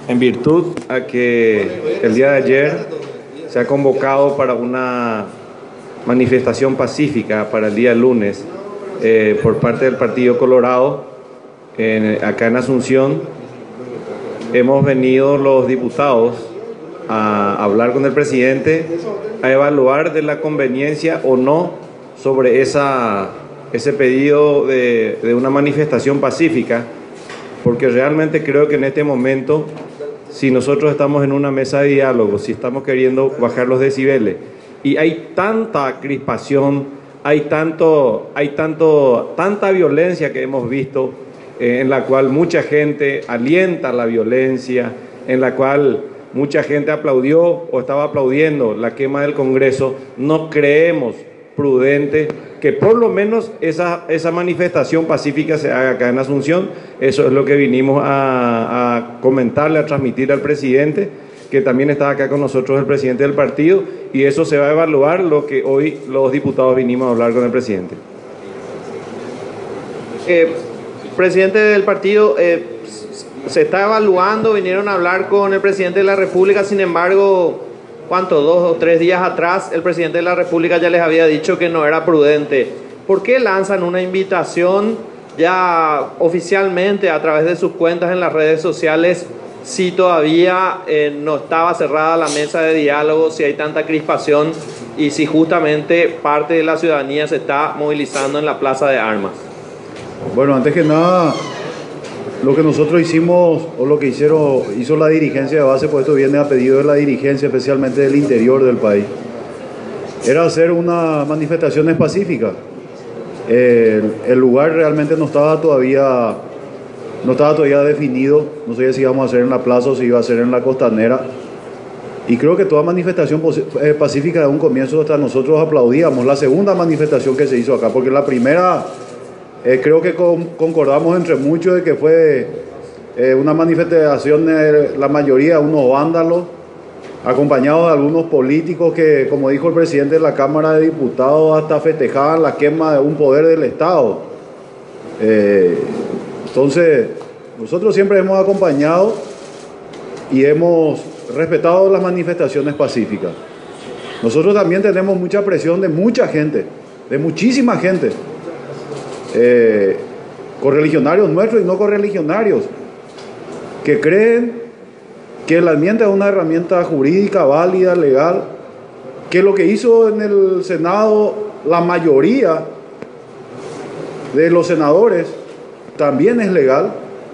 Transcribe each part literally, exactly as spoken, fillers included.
En virtud a que el día de ayer se ha convocado para una manifestación pacífica para el día lunes eh, por parte del Partido Colorado, en, acá en Asunción, hemos venido los diputados a hablar con el presidente, a evaluar de la conveniencia o no sobre esa, ese pedido de, de una manifestación pacífica, porque realmente creo que en este momento, si nosotros estamos en una mesa de diálogo, si estamos queriendo bajar los decibeles, y hay tanta crispación, hay tanto, hay tanto, tanta violencia que hemos visto, eh, en la cual mucha gente alienta la violencia, en la cual mucha gente aplaudió o estaba aplaudiendo la quema del Congreso, no creemos prudente que por lo menos esa, esa manifestación pacífica se haga acá en Asunción. Eso es lo que vinimos a, a comentarle, a transmitir al presidente, que también está acá con nosotros el presidente del partido, y eso se va a evaluar lo que hoy los diputados vinimos a hablar con el presidente. Eh, presidente del partido, eh, se está evaluando, vinieron a hablar con el presidente de la República, sin embargo, ¿cuánto? Dos o tres días atrás el presidente de la República ya les había dicho que no era prudente. ¿Por qué lanzan una invitación ya oficialmente a través de sus cuentas en las redes sociales si todavía eh, no estaba cerrada la mesa de diálogo, si hay tanta crispación y si justamente parte de la ciudadanía se está movilizando en la Plaza de Armas? Bueno, antes que nada, lo que nosotros hicimos, o lo que hicieron, hizo la dirigencia de base, pues esto viene a pedido de la dirigencia, especialmente del interior del país, era hacer una manifestación pacífica. El, el lugar realmente no estaba todavía, no estaba todavía definido, no sé si íbamos a hacer en la plaza o si iba a ser en la costanera. Y creo que toda manifestación pacífica de un comienzo hasta nosotros aplaudíamos la segunda manifestación que se hizo acá, porque la primera... Eh, creo que con, concordamos entre muchos de que fue eh, una manifestación, eh, la mayoría, unos vándalos, acompañados de algunos políticos que, como dijo el presidente de la Cámara de Diputados, hasta festejaban la quema de un poder del Estado. Eh, entonces, nosotros siempre hemos acompañado y hemos respetado las manifestaciones pacíficas. Nosotros también tenemos mucha presión de mucha gente, de muchísima gente. Eh, correligionarios nuestros y no correligionarios, que creen que la enmienda es una herramienta jurídica válida, legal, que lo que hizo en el Senado la mayoría de los senadores también es legal,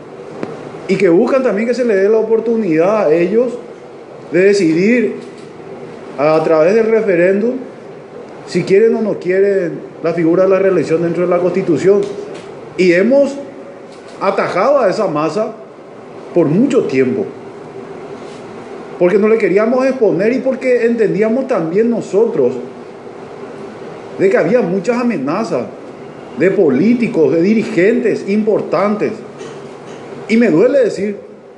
y que buscan también que se le dé la oportunidad a ellos de decidir a través del referéndum si quieren o no quieren la figura de la reelección dentro de la Constitución. Y hemos atajado a esa masa por mucho tiempo, porque no le queríamos exponer y porque entendíamos también nosotros de que había muchas amenazas de políticos, de dirigentes importantes. Y me duele decir,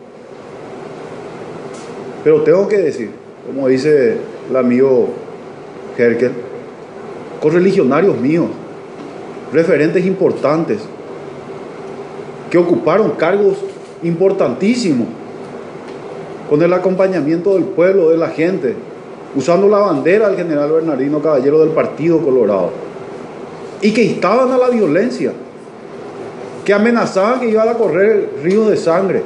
pero tengo que decir, como dice el amigo Herkel, correligionarios míos, referentes importantes, que ocuparon cargos importantísimos, con el acompañamiento del pueblo, de la gente, usando la bandera del general Bernardino Caballero del Partido Colorado, y que instaban a la violencia, que amenazaban que iban a correr ríos de sangre,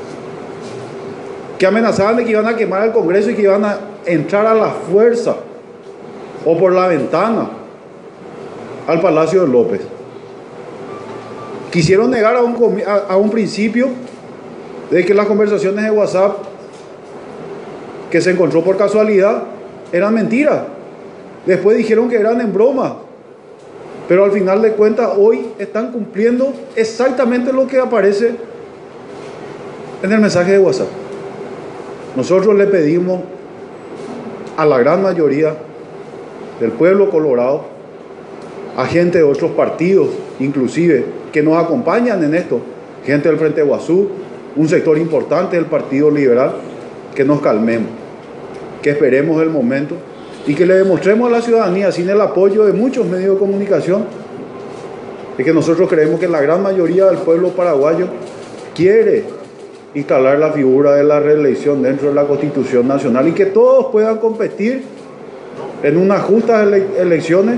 que amenazaban de que iban a quemar el Congreso y que iban a entrar a la fuerza o por la ventana al Palacio de López. Quisieron negar a un, a, a un principio de que las conversaciones de WhatsApp que se encontró por casualidad eran mentiras. Después dijeron que eran en broma, pero al final de cuentas hoy están cumpliendo exactamente lo que aparece en el mensaje de WhatsApp. Nosotros le pedimos a la gran mayoría del pueblo colorado, a gente de otros partidos, inclusive, que nos acompañan en esto, gente del Frente Guazú, un sector importante del Partido Liberal, que nos calmemos, que esperemos el momento y que le demostremos a la ciudadanía, sin el apoyo de muchos medios de comunicación, de que nosotros creemos que la gran mayoría del pueblo paraguayo quiere instalar la figura de la reelección dentro de la Constitución Nacional y que todos puedan competir en unas justas ele elecciones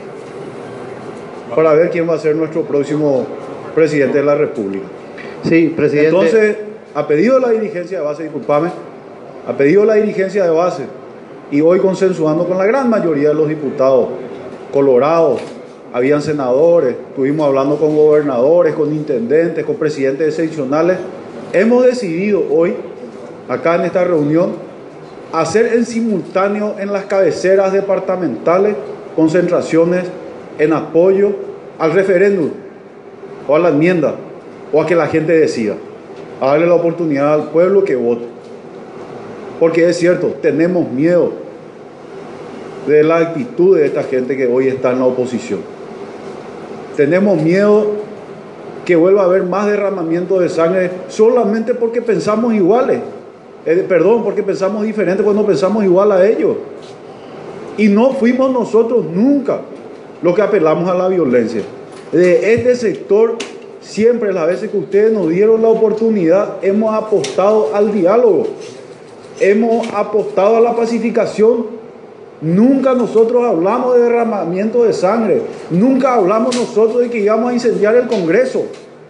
para ver quién va a ser nuestro próximo presidente de la República. Sí, presidente. Entonces, a pedido de la dirigencia de base, disculpame, a pedido de la dirigencia de base y hoy consensuando con la gran mayoría de los diputados colorados, habían senadores, estuvimos hablando con gobernadores, con intendentes, con presidentes de seccionales, hemos decidido hoy, acá en esta reunión, hacer en simultáneo en las cabeceras departamentales concentraciones en apoyo al referéndum o a la enmienda o a que la gente decida, a darle la oportunidad al pueblo que vote. Porque es cierto, tenemos miedo de la actitud de esta gente que hoy está en la oposición. Tenemos miedo que vuelva a haber más derramamiento de sangre solamente porque pensamos iguales. Eh, perdón, porque pensamos diferente cuando pensamos igual a ellos. Y no fuimos nosotros nunca los que apelamos a la violencia. De este sector, siempre las veces que ustedes nos dieron la oportunidad, hemos apostado al diálogo, hemos apostado a la pacificación. Nunca nosotros hablamos de derramamiento de sangre, nunca hablamos nosotros de que íbamos a incendiar el Congreso.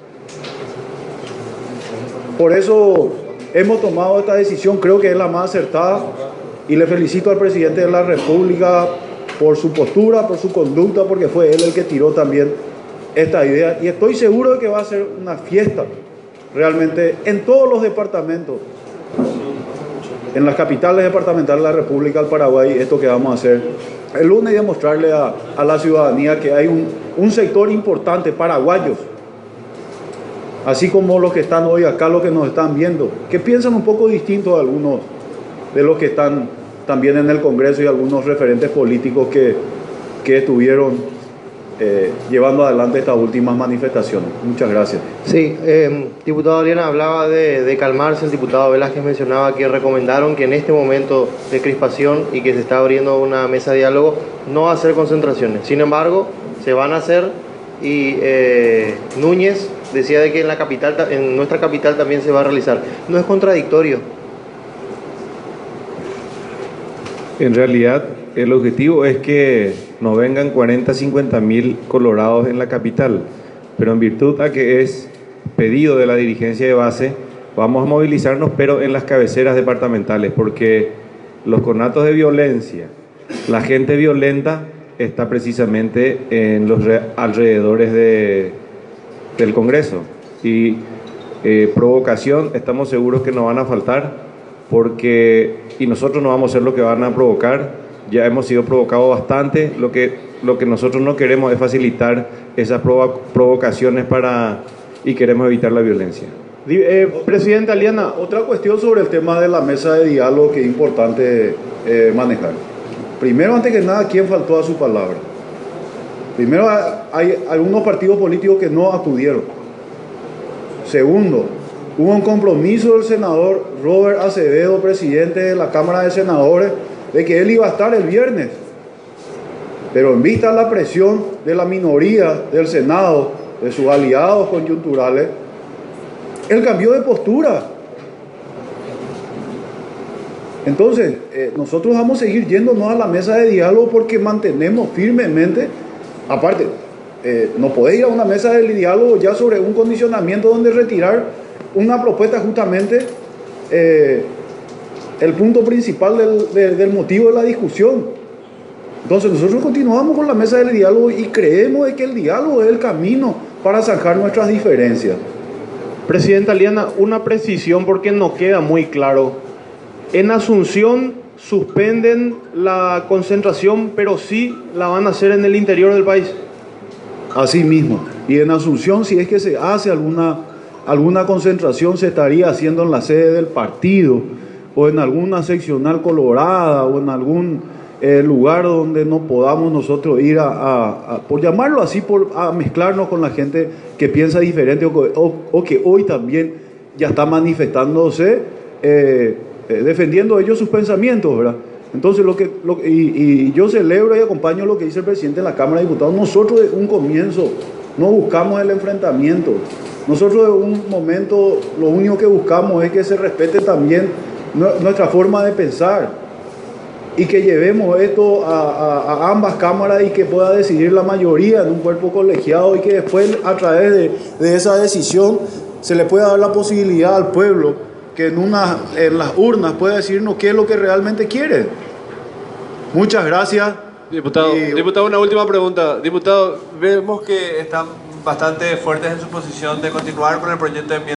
Por eso hemos tomado esta decisión, creo que es la más acertada, y le felicito al presidente de la República por su postura, por su conducta, porque fue él el que tiró también esta idea, y estoy seguro de que va a ser una fiesta realmente en todos los departamentos, en las capitales departamentales de la República del Paraguay, esto que vamos a hacer el lunes, y demostrarle a, a la ciudadanía que hay un, un sector importante, paraguayos, así como los que están hoy acá, los que nos están viendo, que piensan un poco distinto a algunos de los que están también en el Congreso y algunos referentes políticos que, que estuvieron eh, llevando adelante estas últimas manifestaciones. Muchas gracias. Sí, eh, diputado Aliana, hablaba de, de calmarse. El diputado Velázquez mencionaba que recomendaron que en este momento de crispación y que se está abriendo una mesa de diálogo, no hacer concentraciones. Sin embargo, se van a hacer, y eh, Núñez decía de que en la capital, en nuestra capital también se va a realizar. ¿No es contradictorio? En realidad, el objetivo es que no vengan cuarenta, cincuenta mil colorados en la capital, pero en virtud a que es pedido de la dirigencia de base, vamos a movilizarnos, pero en las cabeceras departamentales, porque los conatos de violencia, la gente violenta está precisamente en los alrededores de, del Congreso, y eh, provocación estamos seguros que no van a faltar, porque y nosotros no vamos a ser lo que van a provocar. Ya hemos sido provocados bastante. Lo que, lo que nosotros no queremos es facilitar esas provo provocaciones para, y queremos evitar la violencia. Eh, Presidente Aliana, otra cuestión sobre el tema de la mesa de diálogo que es importante eh, manejar. Primero, antes que nada, ¿quién faltó a su palabra? Primero, hay algunos partidos políticos que no acudieron. Segundo, hubo un compromiso del senador Robert Acevedo, presidente de la Cámara de Senadores, de que él iba a estar el viernes. Pero en vista de la presión de la minoría del Senado, de sus aliados coyunturales, él cambió de postura. Entonces, eh, nosotros vamos a seguir yéndonos a la mesa de diálogo porque mantenemos firmemente, aparte, eh, no podéis ir a una mesa de diálogo ya sobre un condicionamiento donde retirar una propuesta justamente eh, el punto principal del, de, del motivo de la discusión. Entonces nosotros continuamos con la mesa del diálogo y creemos de que el diálogo es el camino para zanjar nuestras diferencias. Presidenta Aliana, una precisión porque no queda muy claro. En Asunción suspenden la concentración, pero sí la van a hacer en el interior del país. Así mismo. Y en Asunción, si es que se hace alguna, alguna concentración, se estaría haciendo en la sede del partido, o en alguna seccional colorada, o en algún eh, lugar donde no podamos nosotros ir a, a, a, por llamarlo así, por, a mezclarnos con la gente que piensa diferente, o, o, o que hoy también ya está manifestándose, eh, eh, defendiendo ellos sus pensamientos, ¿verdad? Entonces, lo que, lo, y, y yo celebro y acompaño lo que dice el presidente de la Cámara de Diputados. Nosotros de un comienzo no buscamos el enfrentamiento, Nosotros en un momento lo único que buscamos es que se respete también nuestra forma de pensar y que llevemos esto a, a, a ambas cámaras y que pueda decidir la mayoría en un cuerpo colegiado y que después a través de, de esa decisión se le pueda dar la posibilidad al pueblo que en, una, en las urnas pueda decirnos qué es lo que realmente quiere. Muchas gracias. Diputado, y, diputado, una última pregunta. Diputado, vemos que están bastante fuertes en su posición de continuar con el proyecto de enmienda.